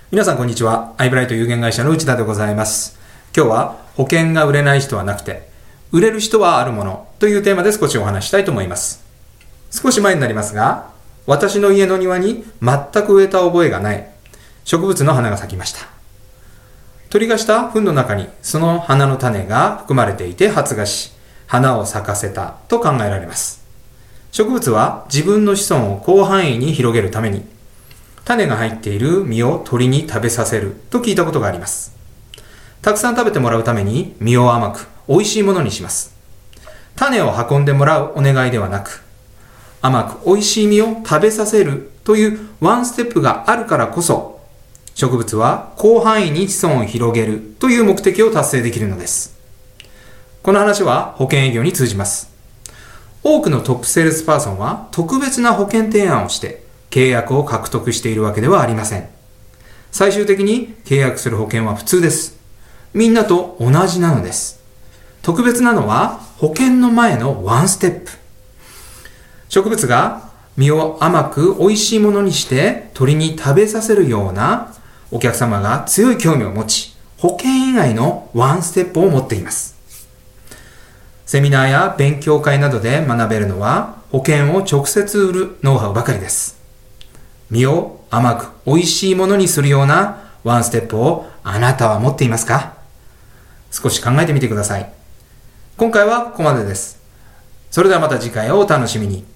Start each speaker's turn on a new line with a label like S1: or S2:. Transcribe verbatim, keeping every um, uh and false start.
S1: 皆さんこんにちは。アイブライト有限会社の内田でございます。今日は保険が売れない人はなくて売れる人はあるものというテーマで少しお話したいと思います。少し前になりますが、私の家の庭に全く植えた覚えがない植物の花が咲きました。鳥がした糞の中にその花の種が含まれていて発芽し、花を咲かせたと考えられます。植物は自分の子孫を広範囲に広げるために種が入っている実を鳥に食べさせると聞いたことがあります。たくさん食べてもらうために実を甘く美味しいものにします。種を運んでもらうお願いではなく、甘く美味しい実を食べさせるというワンステップがあるからこそ、植物は広範囲に子孫を広げるという目的を達成できるのです。この話は保険営業に通じます。多くのトップセールスパーソンは特別な保険提案をして契約を獲得しているわけではありません。最終的に契約する保険は普通です。みんなと同じなのです。特別なのは保険の前のワンステップ。植物が実を甘く美味しいものにして鳥に食べさせるようなお客様が強い興味を持ち、保険以外のワンステップを持っています。セミナーや勉強会などで学べるのは保険を直接売るノウハウばかりです。実を甘く美味しいものにするようなワンステップをあなたは持っていますか？少し考えてみてください。今回はここまでです。それではまた次回をお楽しみに。